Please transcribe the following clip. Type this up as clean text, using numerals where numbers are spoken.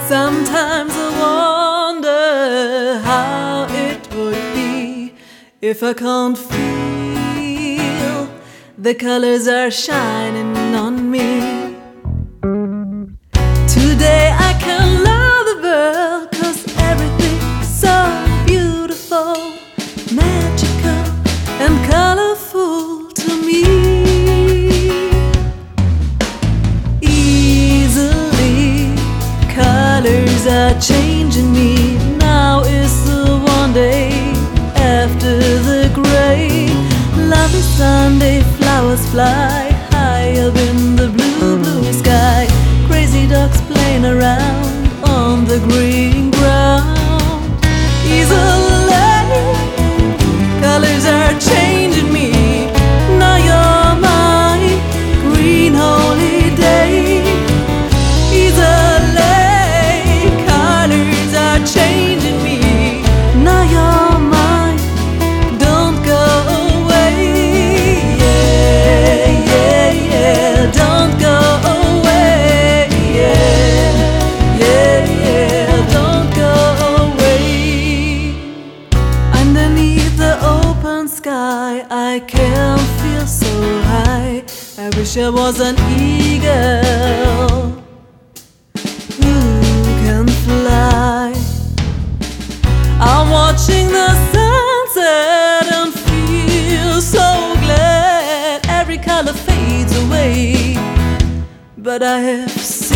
Sometimes I wonder how it would be if I can't feel the colors are shining on me. Today I can love the world 'cause everything's so beautiful, magical and colorful to me. Colors are changing me. Now is the one day after the gray. Lovely Sunday, flowers fly high up in the blue, blue sky. Crazy dogs playing around on the green ground. Easily, colors are changing me. Now you're my green holiday. Changing me, now you're mine, don't go away, yeah, yeah, yeah, don't go away, yeah, yeah, yeah, don't go away. Underneath the open sky, I can feel so high. I wish I was an eagle who can fly. I'm watching the sunset and feel so glad. Every color fades away, but I have